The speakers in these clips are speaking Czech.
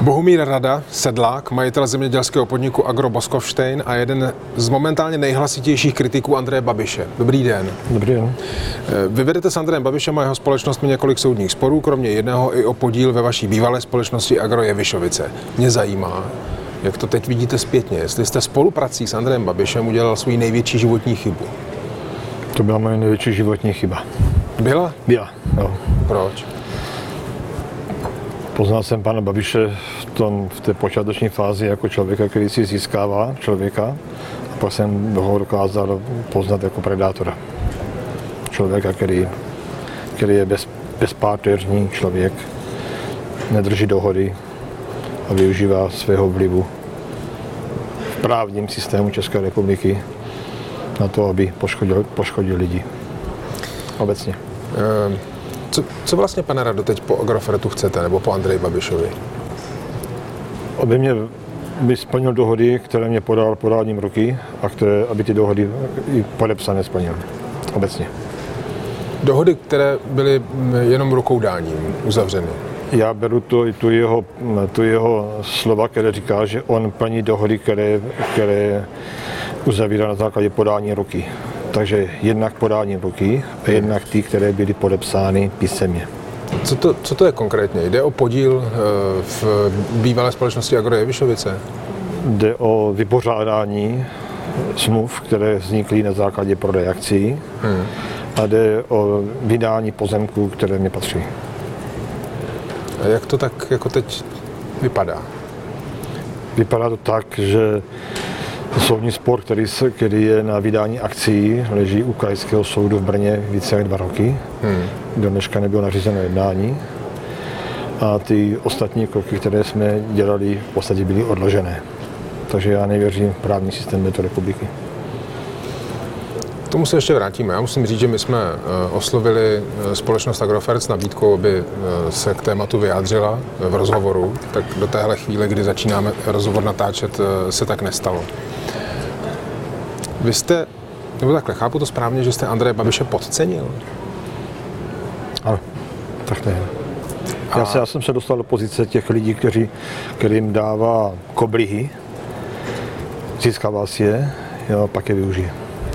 Bohumír Rada, sedlák, majitel zemědělského podniku Agro Boskovštejn a jeden z momentálně nejhlasitějších kritiků Andreje Babiše. Dobrý den. Dobrý den. Vy vedete s Andrejem Babišem a jeho společnostmi několik soudních sporů, kromě jedného i o podíl ve vaší bývalé společnosti Agro Jevišovice. Mě zajímá, jak to teď vidíte zpětně, jestli jste spoluprací s Andrejem Babišem udělal svou největší životní chybu. To byla moje největší životní chyba. Byla? Byla, no. Proč? Poznal jsem pana Babiše v té počáteční fázi jako člověka, který si získává člověka, a pak jsem ho dokázal poznat jako predátora. Člověka, který je bezpáteřní člověk, nedrží dohody a využívá svého vlivu v právním systému České republiky na to, aby poškodil lidi. Obecně. Co vlastně, pane Rado, teď po Agrofertu chcete, nebo po Andreji Babišovi? Aby splnil dohody, které mě podal podáním ruky a aby ty dohody i podepsané splnil. Obecně. Dohody, které byly jenom rukoudáním uzavřeny. Já beru tu jeho slova, které říká, že on plní dohody, které uzavírá na základě podání ruky. Takže jednak podání ruky a jednak ty, které byly podepsány písemně. Co to je konkrétně? Jde o podíl v bývalé společnosti Agro Jevišovice? Jde o vypořádání smluv, které vznikly na základě prodeje akcií a jde o vydání pozemků, které mi patří. A jak to tak jako teď vypadá? Vypadá to tak, že soudní spor, který je na vydání akcií, leží u Krajského soudu v Brně více jak 2 roky. Do dneška nebylo nařízeno jednání. A ty ostatní kroky, které jsme dělali, v podstatě byly odložené. Takže já nevěřím v právní systém této republiky. K tomu se ještě vrátíme. Já musím říct, že my jsme oslovili společnost Agrofert s nabídkou, aby se k tématu vyjádřila v rozhovoru. Tak do téhle chvíle, kdy začínáme rozhovor natáčet, se tak nestalo. Vy jste, nebo takhle, chápu to správně, že jste Andreje Babiše podcenil? Ano, tak ne. Já jsem se dostal do pozice těch lidí, kterým dává koblihy, získává si je, a pak je využije.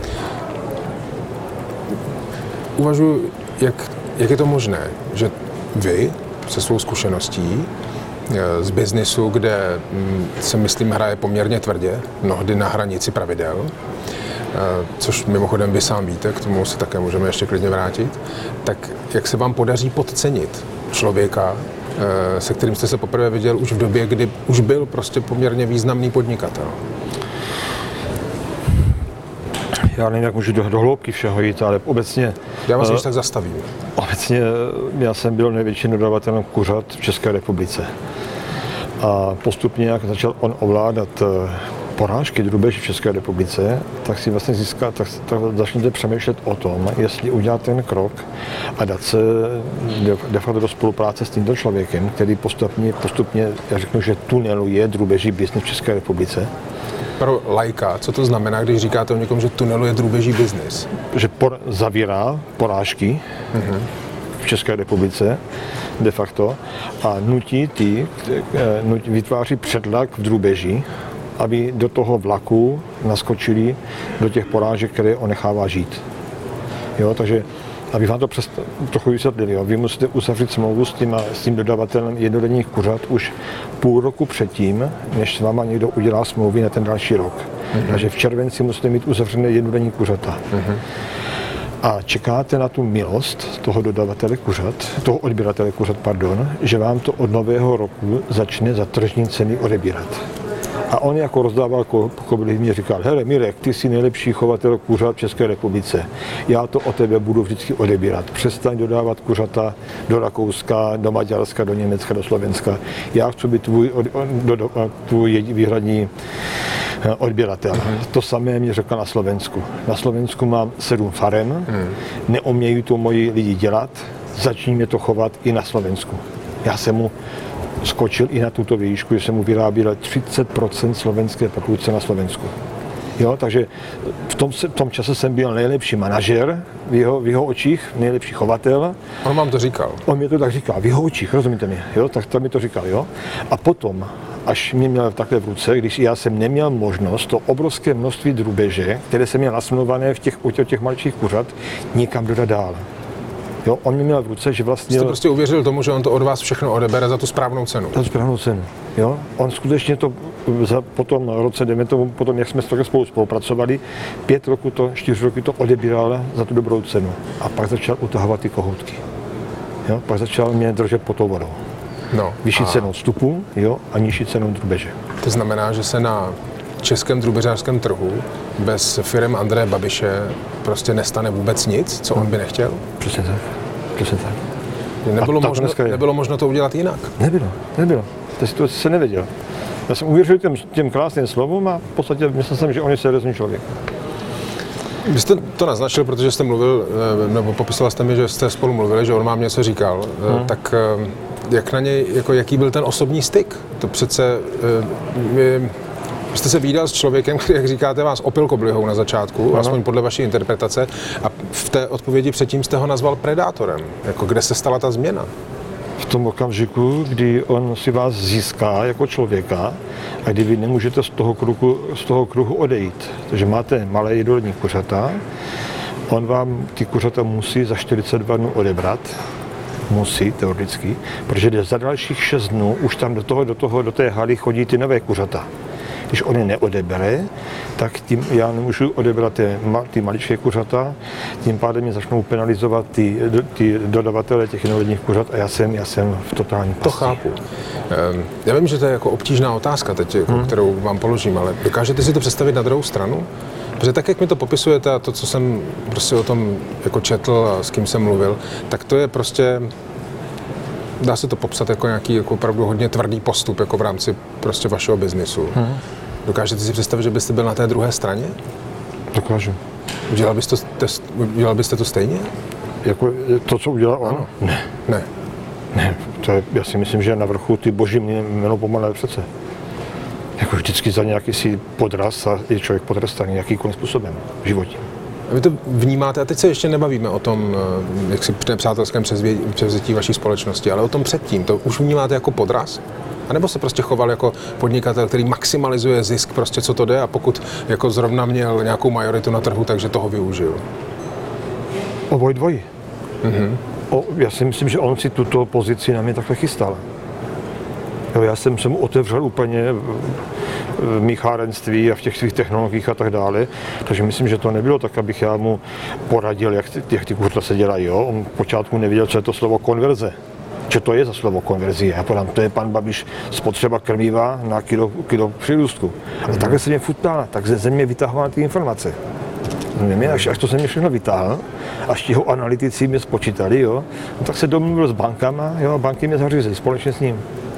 Uvažuji, jak je to možné, že vy se svou zkušeností z biznisu, kde se myslím hraje poměrně tvrdě, mnohdy na hranici pravidel, což mimochodem vy sám víte, k tomu se také můžeme ještě klidně vrátit, tak jak se vám podaří podcenit člověka, se kterým jste se poprvé viděl už v době, kdy už byl prostě poměrně významný podnikatel? Já nevím, jak můžu do hloubky všeho jít, ale obecně... Já vás ještě tak zastavím. Obecně já jsem byl největším dodavatelem kuřat v České republice. A postupně, jak začal on ovládat porážky drůbeže v České republice, tak si vlastně tak začnete přemýšlet o tom, jestli udělat ten krok a dát se de facto do spolupráce s tímto člověkem, který postupně, já řeknu, že tuneluje drůbeží byznys v České republice. Pro laika, co to znamená, když říkáte o někom, že tuneluje drůbeží biznis? Že zavírá porážky v České republice de facto a vytváří předlak v drůbeži, aby do toho vlaku naskočili do těch porážek, které on nechává žít. Jo, takže aby vám to trochu vysvětlili, vy musíte uzavřít smlouvu s tím dodavatelem jednodenních kuřat už půl roku předtím, než s váma někdo udělá smlouvy na ten další rok. Takže v červenci musíte mít uzavřené jednodenní kuřata. A čekáte na tu milost toho dodavatele kuřat, toho odběratele kuřat, že vám to od nového roku začne za tržní ceny odebírat. A on jako rozdával koblihy, mě říkal, hele Mirek, ty jsi nejlepší chovatel kuřat v České republice. Já to od tebe budu vždycky odebírat. Přestaň dodávat kuřata do Rakouska, do Maďarska, do Německa, do Slovenska. Já chci být tvůj výhradní odběratel. To samé mě řekl na Slovensku. Na Slovensku mám 7 farem, neumějí to moji lidi dělat, začni mě to chovat i na Slovensku. Já jsem mu skočil i na tuto výšku, že jsem mu vyráběl 30% slovenské produkce na Slovensku. Jo, takže v tom čase jsem byl nejlepší manažer v jeho očích, nejlepší chovatel. On vám to říkal? On mi to tak říkal, v jeho očích, rozumíte mi, jo, tak to mi to říkal, jo. A potom, až mě měl takhle v ruce, když já jsem neměl možnost to obrovské množství drůbeže, které jsem měl nasmluvané u těch maličkých kuřat, nikam dodat dál. Jo, on mi měl v ruce, že vlastně... Jste prostě uvěřil tomu, že on to od vás všechno odebere za tu správnou cenu? Za tu správnou cenu, jo. On skutečně to po tom roce, potom jak jsme spolu spolupracovali, 5 roků 4 roky to odebíral za tu dobrou cenu. A pak začal utahovat ty kohoutky. Jo, pak začal mě držet pod tou vodou. No, vyšší cenou vstupu, jo, a nižší cenou drůbeže. To znamená, že se na českém drůbežářském trhu bez firem Andreje Babiše prostě nestane vůbec nic, co on by nechtěl? Přesně tak. Přesně tak. Nebylo možno to udělat jinak? Nebylo. Ta situace se nevěděl. Já jsem uvěřil těm krásným slovům a v podstatě myslel jsem, že on je seriózní člověk. Vy jste to naznačil, protože jste mluvil, nebo popisoval jste mi, že jste spolu mluvili, že on vám něco říkal, tak jak na něj, jako jaký byl ten osobní styk? To přece, vy jste se vídal s člověkem, který, jak říkáte, vás opil koblihou na začátku, aspoň podle vaší interpretace, a v té odpovědi předtím jste ho nazval predátorem. Jako kde se stala ta změna? V tom okamžiku, kdy on si vás získá jako člověka a kdy vy nemůžete z toho kruhu odejít. Takže máte malé jedolní kuřata, on vám ty kuřata musí za 42 dnů odebrat, musí teoreticky, protože za dalších 6 dnů už tam do té haly chodí ty nové kuřata. Když on je neodebere, tak tím já nemůžu odebrat ty maličké kuřata, tím pádem mě začnou penalizovat ty dodavatele těch inovedních kuřat a já jsem v totální pasti. To chápu. Já vím, že to je jako obtížná otázka teď, kterou vám položím, ale dokážete si to představit na druhou stranu? Protože tak, jak mi to popisujete a to, co jsem prostě o tom jako četl a s kým jsem mluvil, tak to je prostě, dá se to popsat jako nějaký jako opravdu hodně tvrdý postup jako v rámci prostě vašeho biznisu. Dokážete si představit, že byste byl na té druhé straně? Dokážu. Udělal byste to stejně? Jako to, co udělal on? Ano. Ne. Já si myslím, že na vrchu ty boží jméno pomalé přece. Jako vždycky za nějaký si podraz a je člověk potrestaný jakýmkoliv způsobem v životě. A vy to vnímáte, a teď se ještě nebavíme o tom, jak si nepřátelském převzetí vaší společnosti, ale o tom předtím. To už vnímáte jako podraz? A nebo se prostě choval jako podnikatel, který maximalizuje zisk, prostě co to jde, a pokud jako zrovna měl nějakou majoritu na trhu, takže toho využil? Oboj dvojí. Já si myslím, že on si tuto pozici na mě takhle chystal. Jo, já jsem se mu otevřel úplně v míchárenství a v těch svých technologiích a tak dále, takže myslím, že to nebylo tak, abych já mu poradil, jak ty kuřata se dělají. Jo? On v počátku nevěděl, co je to slovo konverze. Co to je za slovo konverzie? Já podám, to je pan Babiš spotřeba krmiva na kilo přírůstku. A takhle se mě futnal, tak ze země vytahoval ty informace. Až to se mě všechno vytáhl, až ti ho analytici mě spočítali, jo, no, tak se domluvil s bankama, jo, a banky mě zařízely společně s ním.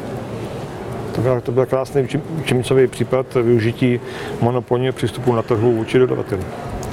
To byl krásný učebnicový případ využití monopolního přístupu na trhu vůči dodavatelům.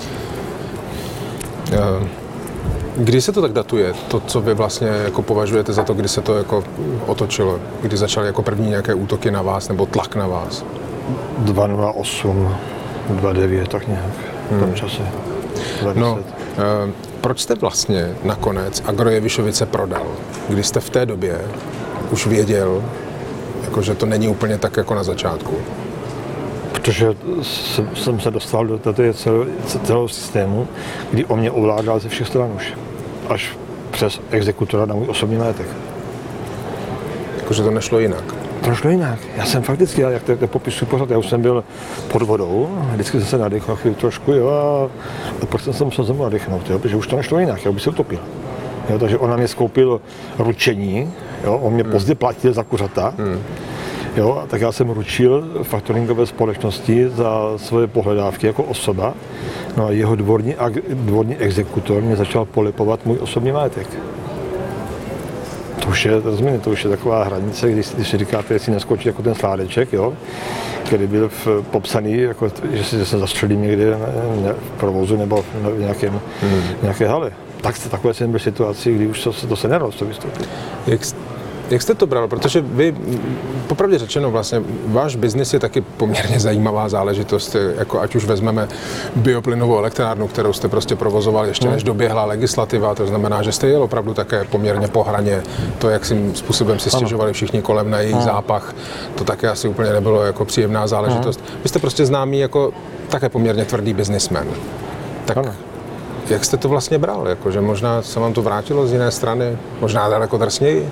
Kdy se to tak datuje, to, co vy vlastně jako považujete za to, kdy se to jako otočilo, kdy začaly jako první nějaké útoky na vás nebo tlak na vás? 2008, 2009, tak nějak v tom čase. 2010. No, proč jste vlastně nakonec Agrojevišovice prodal, když jste v té době už věděl, jako, že to není úplně tak jako na začátku? Protože jsem se dostal do celého systému, kdy on mě ovládal ze všech stran už. Až přes exekutora na můj osobní majetek. Jakože to nešlo jinak? To nešlo jinak. Já jsem fakticky, jak to popisuju pořád, já už jsem byl pod vodou, vždycky jsem se nadechnul chvíli trošku, jo, a pak jsem se musel znovu nadechnout, jo, protože už to nešlo jinak, já bych se utopil. Jo, takže on na mě skoupil ručení, jo, on mě pozdě platil za kuřata, jo, tak já jsem ručil faktoringové společnosti za svoje pohledávky jako osoba, no a jeho dvorní exekutor mě začal polepovat můj osobní majetek. To už je taková hranice, když si říkáte, jestli neskočí jako ten sládeček, jo, který byl popsaný, jako, že se zastřelím někde v provozu nebo v nějaké hale. Takové jsem byl v situaci, kdy už to se nedalo z toho vystoupit. Jak jste to bral? Protože vy, popravdě řečeno, vlastně váš biznis je taky poměrně zajímavá záležitost, jako ať už vezmeme bioplynovou elektrárnu, kterou jste prostě provozoval ještě než doběhla legislativa, to znamená, že jste jel opravdu také poměrně po hraně, to, jakým způsobem si stěžovali všichni kolem na její zápach, to také asi úplně nebylo jako příjemná záležitost. Vy jste prostě známý jako také poměrně tvrdý biznismen. Tak jak jste to vlastně bral? Jako, že možná se vám to vrátilo z jiné strany, možná daleko drsněji?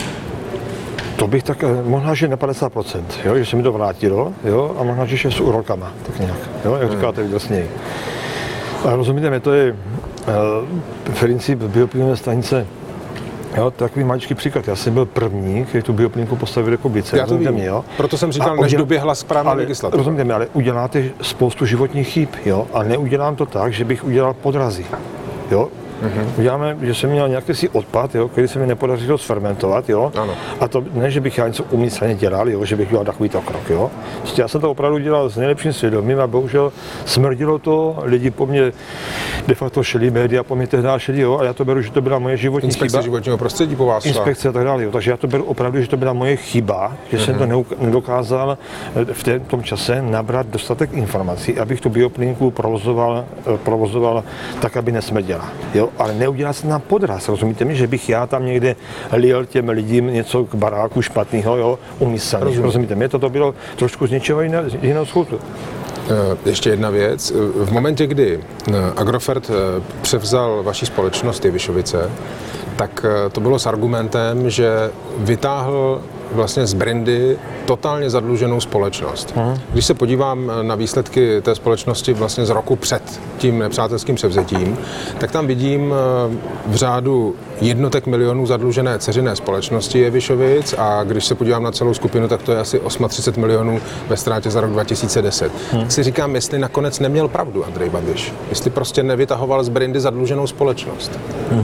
To bych tak, možná, že na 50%, jo, že se mi to vrátilo, jo, a možná, že s úrokama, tak nějak, jo, jak říkáte, drsněji. A rozumíte mi, to je princip bioplynové stanice, jo, takový maličký příklad. Já jsem byl první, který tu bioplynku postavil v republice. Já to vím, jo? Proto jsem říkal, než doběhla správná legislativa. Rozumíte mi, ale uděláte spoustu životních chyb, jo, a neudělám to tak, že bych udělal podrazy, jo. Uděláme, že jsem měl nějaký si odpad, jo, který se mi nepodařilo sfermentovat, jo. Ano. A to ne, že bych já něco umyslně dělal, jo, že bych dělal takovýto krok, jo. Prostě já jsem to opravdu dělal s nejlepším svědomím a bohužel smrdilo to, lidi po mně de facto šli, média po mě tehdy šli, jo, a já to beru, že to byla moje životní chyba. Inspekce životního prostředí po vás šla. Inspekce a tak dále, jo. Takže já to beru opravdu, že to byla moje chyba, že jsem to nedokázal v tom čase nabrat dostatek informací, abych tu bioplynku provozoval tak, aby nesmrděla, jo. Ale neudělá se nám podraz, rozumíte mi, že bych já tam někde lijel těm lidem něco k baráku špatného, jo, umyslně, rozumíte mi, to bylo trošku z něčeho jiného schůtu. Ještě jedna věc. V momentě, kdy Agrofert převzal vaši společnost Jevišovice, tak to bylo s argumentem, že vytáhl vlastně z brandy totálně zadluženou společnost. Když se podívám na výsledky té společnosti vlastně z roku před tím nepřátelským převzetím, tak tam vidím v řádu jednotek milionů zadlužené dceřiné společnosti Jevišovic a když se podívám na celou skupinu, tak to je asi 38 milionů ve ztrátě za rok 2010. Tak si říkám, jestli nakonec neměl pravdu Andrej Babiš, jestli prostě nevytahoval z brandy zadluženou společnost.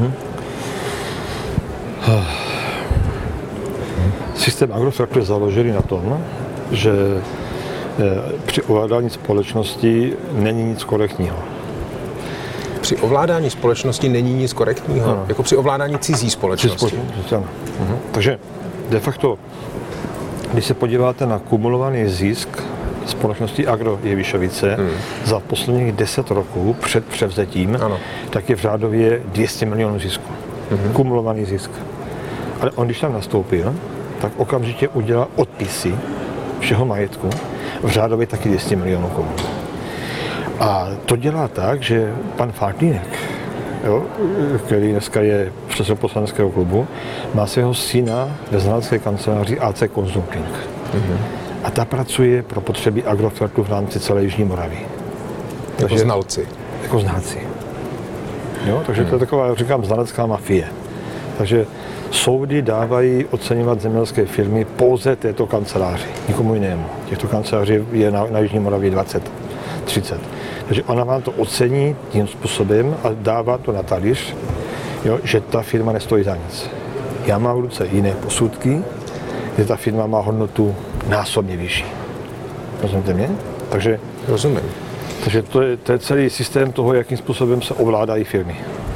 Systém Agrofertu je založený na tom, že při ovládání společnosti není nic korektního. Při ovládání společnosti není nic korektního? Ano. Jako při ovládání cizí společnosti? Takže de facto, když se podíváte na kumulovaný zisk společnosti Agro Jevišovice za posledních 10 roků před převzetím, tak je v řádově 200 milionů zisku. Kumulovaný zisk. Ale on, když tam nastoupil, tak okamžitě udělal odpisy všeho majetku, v řádově taky 200 milionů korun. A to dělá tak, že pan Faltýnek, jo, který dneska je předsedou poslaneckého klubu, má svého syna ve znalecké kanceláři AC Consulting. A ta pracuje pro potřeby Agrofertu v rámci celé Jižní Moravy. Jako znalci. Jako znalci. Jo, takže to je taková, říkám, znalecká mafie. Takže soudy dávají oceňovat zemědělské firmy pouze této kanceláři, nikomu jinému. Těchto kanceláří je na Jižní Moravě 20, 30. Takže ona vám to ocení tím způsobem a dává to na talíř, jo, že ta firma nestojí za nic. Já mám v ruce jiné posudky, že ta firma má hodnotu násobně vyšší. Rozumíte mě? Takže rozumím. Takže to je celý systém toho, jakým způsobem se ovládají firmy.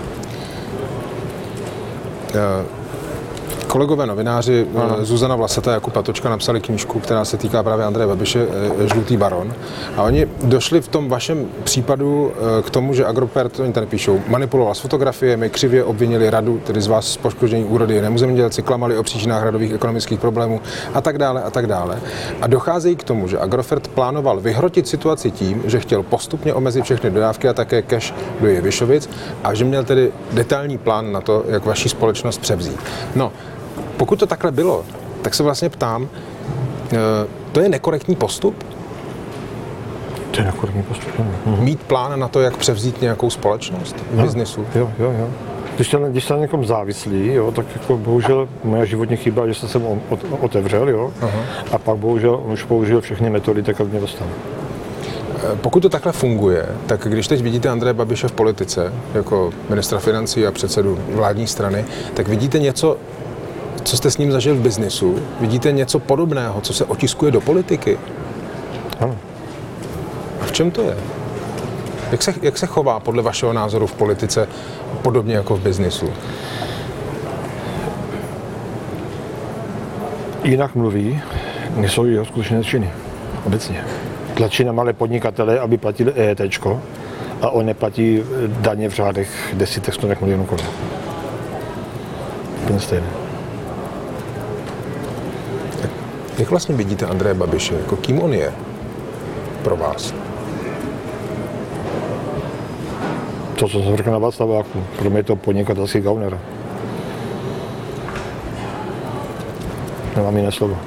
Kolegové novináři Zuzana Vlasatá a Jakub Patočka napsali knížku, která se týká právě Andreje Babiše, Žlutý baron. A oni došli v tom vašem případu k tomu, že Agrofert, to oni tady píšou, manipuloval s fotografiemi, křivě obvinili radu, tedy z vás z poškození úrody jinému zemědělci, klamali o příčinách radových ekonomických problémů a tak dále a tak dále. A docházejí k tomu, že Agrofert plánoval vyhrotit situaci tím, že chtěl postupně omezit všechny dodávky a také cash do Jevišovic a že měl tedy detailní plán na to, jak vaši společnost převzít. No, pokud to takhle bylo, tak se vlastně ptám, to je nekorektní postup? To je nekorektní postup. Mít plán na to, jak převzít nějakou společnost v biznesu? Jo. Když jsem na někom závislý, jo, tak jako bohužel moje životní chyba, že jsem otevřel, jo, a pak bohužel on už použil všechny metody, tak aby mě dostal. Pokud to takhle funguje, tak když teď vidíte Andreje Babiše v politice, jako ministra financí a předsedu vládní strany, tak vidíte něco, co jste s ním zažil v biznisu? Vidíte něco podobného, co se otiskuje do politiky? Ano. A v čem to je? Jak se chová podle vašeho názoru v politice podobně jako v biznisu? jinak mluví, nejsou jeho skutečné činy. Obecně. Tlačí na malé podnikatele, aby platili EETčko a on neplatí daně v řádech desítek, stovek milionů korun. Úplně stejné. Jak vlastně vidíte Andreje Babiše? Jako kým on je pro vás? To, co jsem řekl na Václaváku, pro mě je to podnikatelský gauner. Nemám jiné slovo.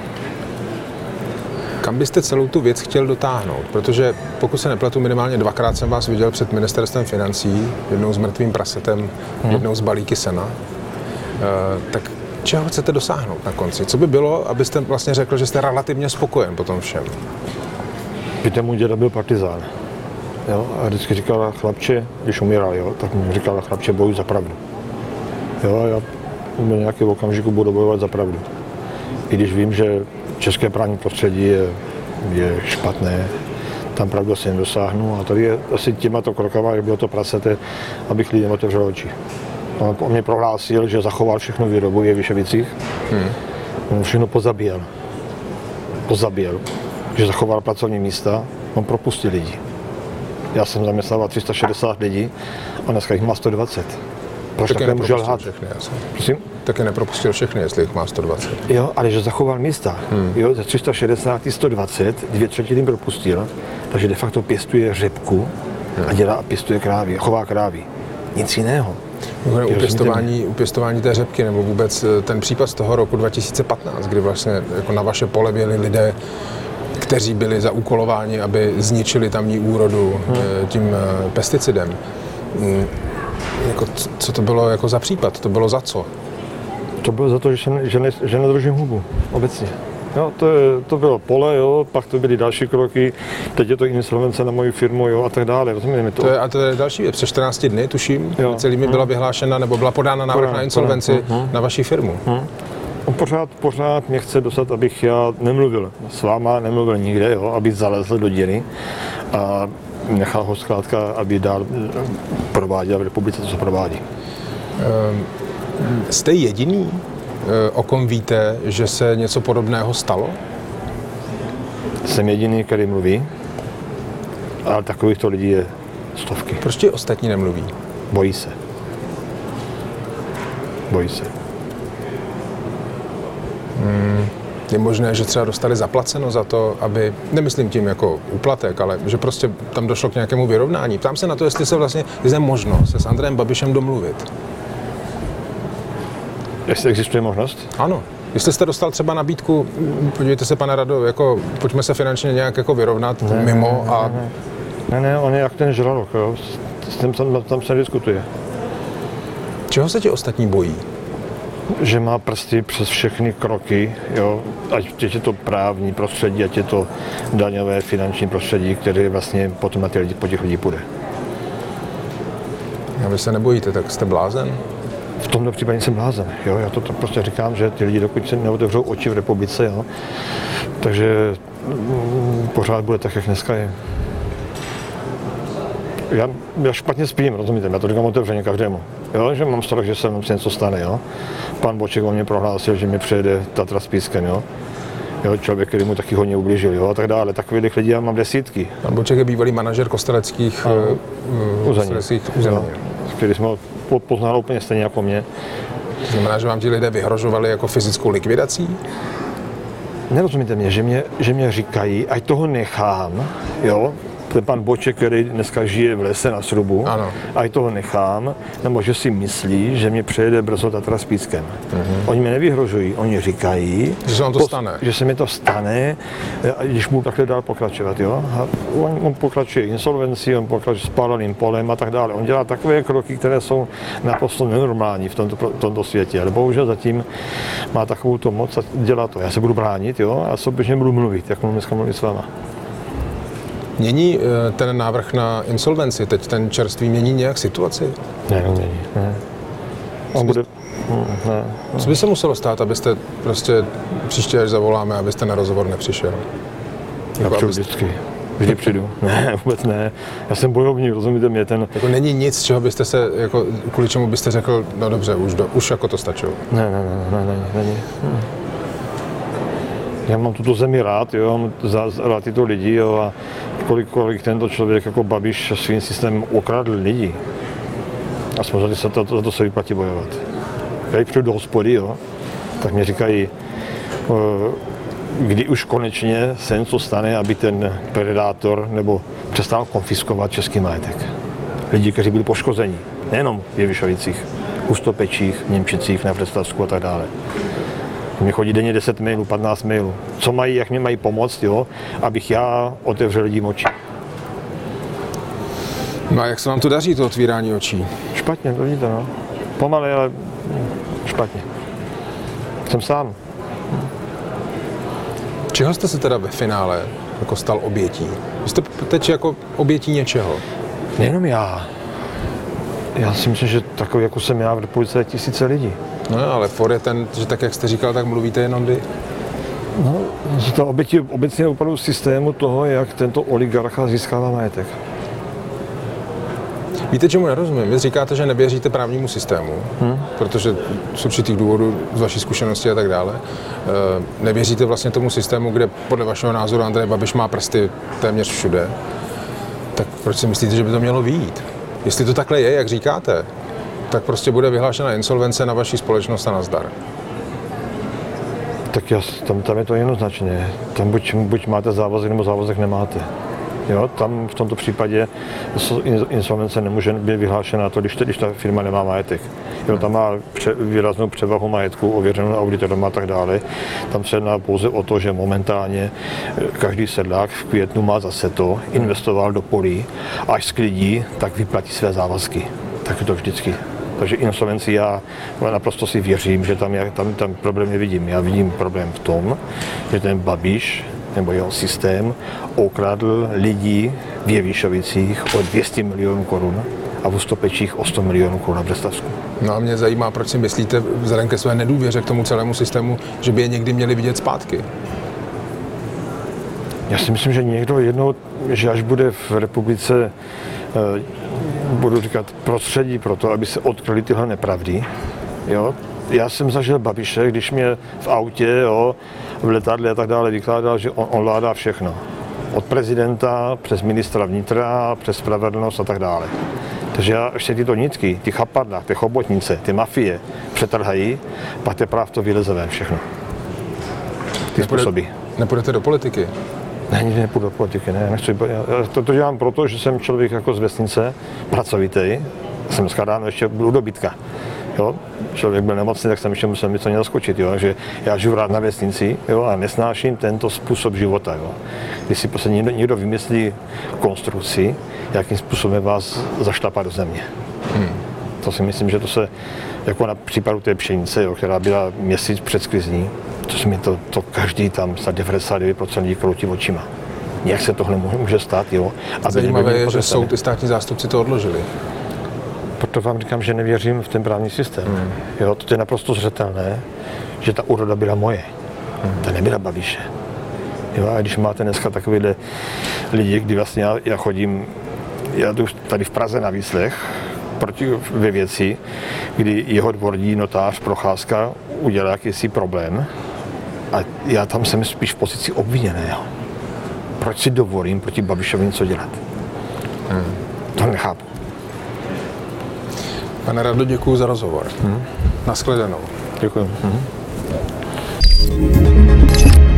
Kam byste celou tu věc chtěl dotáhnout? Protože pokud se nepletu, minimálně dvakrát jsem vás viděl před ministerstvem financí, jednou s mrtvým prasetem, jednou s balíky sena. Tak čeho chcete dosáhnout na konci? Co by bylo, abyste vlastně řekl, že jste relativně spokojen po tom všem? Víte, můj děda byl partizán. Jo? A vždycky říkal chlapče, když umíral, jo, tak mi říkal chlapče, bojuj za pravdu. Jo, já v nějakém okamžiku budu bojovat za pravdu. I když vím, že české právní prostředí je špatné, tam pravdu asi nedosáhnu. A tady je asi těmato krokama, jak bylo to prasete, abych lidem otevřel oči. On mě prohlásil, že zachoval všechno výrobu v Vyševicích. On všechno pozabíjel. Že zachoval pracovní místa, on propustil lidi. Já jsem zaměstnával 360 lidí a dneska jich má 120. Proč takhle může lhát? Prosím? Taky nepropustil všechny, jestli jich má 120. Jo, ale že zachoval místa. Jo, ze 360 120, 2/3 propustil, takže de facto pěstuje řepku a pěstuje krávy, chová krávy. Nic jiného. U pěstování té řepky, nebo vůbec ten případ z toho roku 2015, kdy vlastně jako na vaše pole běli lidé, kteří byli zaúkolováni, aby zničili tamní úrodu tím pesticidem. Jako, co to bylo jako za případ? To bylo za co? To bylo za to, že nedržím hubu obecně. Jo, to bylo pole, jo, pak to byly další kroky, teď je to insolvence na moji firmu, jo, a tak dále, rozumíme mi to. To je další věc, přes 14 dny, tuším, celými byla vyhlášena, nebo byla podána návrh na insolvenci na vaši firmu. On pořád mě chce dostat, abych já nemluvil s váma, nemluvil nikde, jo, aby zalezl do díry a nechal ho zkrátka, aby dál prováděl v republice to, co provádí. Jste jediný, o kom víte, že se něco podobného stalo? Jsem jediný, který mluví, ale takovýchto lidí je stovky. Proč ti ostatní nemluví? Bojí se. Je možné, že třeba dostali zaplaceno za to, aby, nemyslím tím jako úplatek, ale že prostě tam došlo k nějakému vyrovnání. Ptám se na to, jestli se vlastně je možno se s Andrejem Babišem domluvit. Jestli existuje možnost? Ano. Jestli jste dostal třeba nabídku, podívejte se, pane Rado, jako pojďme se finančně nějak jako vyrovnat mimo a... Ne, on je jak ten žralok, jo. Tam se diskutuje. Čeho se ti ostatní bojí? Že má prsty přes všechny kroky, jo, ať je to právní prostředí, ať je to daňové, finanční prostředí, které vlastně potom na po těch lidí půjde. A vy se nebojíte, tak jste blázen? V tomto případě jsem blázen, jo, já to prostě říkám, že ty lidi, dokud se neotevřou oči v republice, jo, takže pořád bude tak, jak dneska je. Já špatně spím, rozumíte, já to říkám otevřeně každému, jo, že mám strach, že se nám něco stane, jo. Pan Boček o mě prohlásil, že mi přejede Tatra s pískem, jo. Jo, člověk, který mu taky hodně ublížil, jo, a tak dále. Takových lidí já mám desítky. Pan Boček je bývalý manažer kosteleckých území, který jsme ho poznal úplně stejně jako mě. Znamená, že vám ti lidé vyhrožovali jako fyzickou likvidací? Nerozumíte mě, že mě říkají, ať toho nechám, jo, ten pan Boček, který dneska žije v lese na srubu, ať toho nechám, nebo že si myslí, že mě přejede brzo Tatra s pískem. Oni mě nevyhrožují, oni říkají, že se vám to stane. Že se mi to stane, když budu takhle dál pokračovat. Jo? A on pokračuje insolvencí, on pokračuje spáleným polem a tak dále. On dělá takové kroky, které jsou naprosto nenormální v tomto světě, ale bohužel zatím má takovou to moc a dělá to. Já se budu bránit, jo? A souběžně budu mluvit, jak mluvím dneska mluvit s váma. Mění ten návrh na insolvenci, teď ten čerstvý, mění nějak situaci? Ne, nemění. Ne. On bude... Ne. Co by se muselo stát, abyste prostě příště, až zavoláme, abyste na rozhovor nepřišel? Já přijdu vždycky. Vždy přijdu. Ne, vůbec ne. Já jsem bojovník, rozumíte mě, ten... Jako není nic, čeho byste se, jako, kvůli čemu byste řekl, no dobře, už jako to stačilo. Ne, není. Já mám tuto zemi rád, jo, rád tyto lidi, jo, a kolik tento člověk jako Babiš svým systémem okradl lidí. A samozřejmě za to se vyplatí bojovat. Když přijdu do hospody, jo, tak mi říkají, kdy už konečně se něco stane, aby ten predátor nebo přestal konfiskovat český majetek. Lidi, kteří byli poškození, nejenom v Jevišovicích, Hustopečích, Němčicích, na Představsku a tak dále. Mně chodí denně 10 mailů, 15 mailů. Co mají, jak mě mají pomoct, jo, abych já otevřel lidím oči. No a jak se vám to daří, to otvírání očí? Špatně, to vidíte, no. Pomalej, ale špatně. Jsem sám. Čeho jste se teda ve finále jako stal obětí? Vy jste teď jako obětí něčeho? Nejenom já. Já si myslím, že takový, jako jsem já, v republice je tisíce lidí. No, ale for je ten, že tak, jak jste říkal, tak mluvíte jenom vy. No, to obětí obecně opravdu systému toho, jak tento oligarcha získává majetek. Víte, čemu nerozumím? Vy říkáte, že nevěříte právnímu systému, protože z určitých důvodů, z vaší zkušenosti a tak dále, nevěříte vlastně tomu systému, kde podle vašeho názoru Andrej Babiš má prsty téměř všude. Tak proč si myslíte, že by to mělo vyjít? Jestli to takhle je, jak říkáte, tak prostě bude vyhlášena insolvence na vaší společnost a nazdar. Tak tam je to jednoznačně. Tam buď máte závazek, nebo závazek nemáte. Jo, tam v tomto případě insolvence nemůže být vyhlášena to, když ta firma nemá majetek. Jo, tam má výraznou převahu majetku, ověřenou auditorem a tak dále. Tam se jedná pouze o to, že momentálně každý sedlák v květnu má zase to, investoval do polí, až sklidí, tak vyplatí své závazky. Tak je to vždycky. Takže insolvenci já naprosto si věřím, že tam problém nevidím. Já vidím problém v tom, že ten Babiš nebo jeho systém okradl lidí v Jevišovicích o 200 milionů korun a v Hustopečích o 100 milionů korun na Představsku. No a mě zajímá, proč si myslíte, vzhledem ke své nedůvěře k tomu celému systému, že by je někdy měli vidět zpátky? Já si myslím, že někdo jednou, že až bude v republice, budu říkat, prostředí pro to, aby se odkryly tyhle nepravdy, jo. Já jsem zažil Babiše, když mě v autě, jo, v letadle a tak dále vykládal, že on vládá všechno. Od prezidenta, přes ministra vnitra, přes spravedlnost a tak dále. Takže já ještě tyto nitky, ty chapadla, ty chobotnice, ty mafie přetrhají, pak teprve to vyleze ven všechno. Ty způsoby. Nepůjdete do politiky? Ne, nikdy nepůjdu do politiky, ne, nechci. Já to dělám proto, že jsem člověk jako z vesnice, pracovitý. Jsem dneska ráno ještě byl u dobytka. Jo, člověk byl nemocný, tak jsem ještě musel něco naskočit, jo, takže já žiju rád na vesnici, jo, a nesnáším tento způsob života, jo. Když si prostě někdo vymyslí konstrukci, jakým způsobem vás zašlapá do země. To si myslím, že to se, jako na případu té pšenice, jo, která byla měsíc před sklizní, to se mi to každý tam za 99% lidí kroutí očima. Jak se tohle může stát, jo. Zajímavé je, že soud i státní zástupci to odložili. Proto vám říkám, že nevěřím v ten právní systém. Jo, to je naprosto zřetelné, že ta úroda byla moje. Ta nebyla Babiše. Jo, a když máte dneska takovýhle lidi, kdy vlastně já jdu tady v Praze na výslech ve věci, kdy jeho dvorní notář Procházka udělal jakýsi problém a já tam jsem spíš v pozici obviněného. Proč si dovolím proti Babišovi něco dělat? To nechápu. Pane Rado, děkuji za rozhovor. Nashledanou. Děkuji.